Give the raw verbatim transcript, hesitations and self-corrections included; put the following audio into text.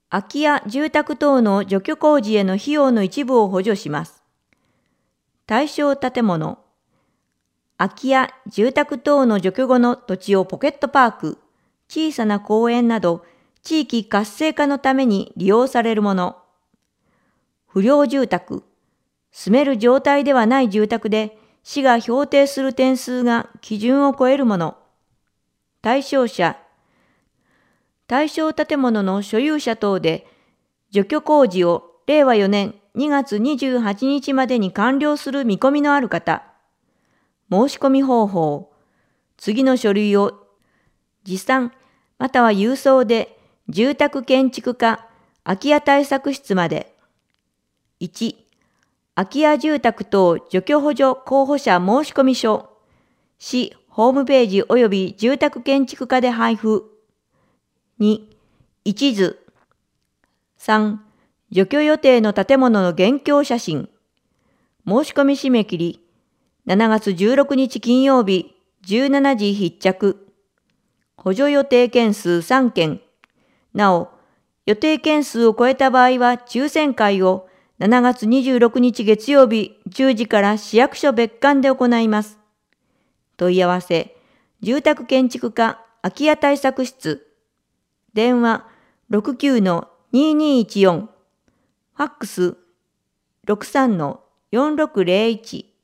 空き家住宅等の除去工事への費用の一部を補助します。対象建物、空き家住宅等の除去後の土地をポケットパーク、小さな公園など地域活性化のために利用されるもの。不良住宅、住める状態ではない住宅で市が評定する点数が基準を超えるもの。対象者、対象建物の所有者等で除去工事をれいわよねんにがつにじゅうはちにちまでに完了する見込みのある方。申し込み方法、次の書類を持参または郵送で住宅建築課空き家対策室まで。いち、空き家住宅等除去補助候補者申込書、市ホームページ及び住宅建築課で配布。に、一図。さん、除去予定の建物の現況写真。申し込み締め切り、しちがつじゅうろくにち金曜日じゅうしちじ必着。補助予定件数さんけん。なお、予定件数を超えた場合は抽選会をしちがつにじゅうろくにち月曜日じゅうじから市役所別館で行います。問い合わせ、住宅建築課空き家対策室。電話 ろくきゅうのにーにーいちよん。ファックス ろくさんのよんろくぜろいち。